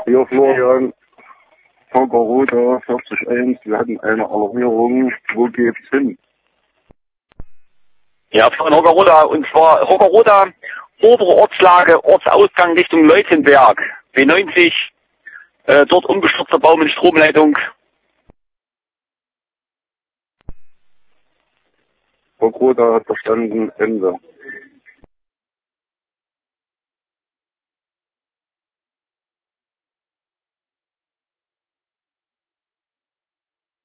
Hier Florian, Hockerroda 40.1, wir hatten eine Alarmierung. Wo geht's hin? Ja, von Hockerroda, und zwar Hockerroda, obere Ortslage, Ortsausgang Richtung Leutenberg, B90, dort umgestürzter Baum in Stromleitung. Hockerroda hat verstanden, Ende.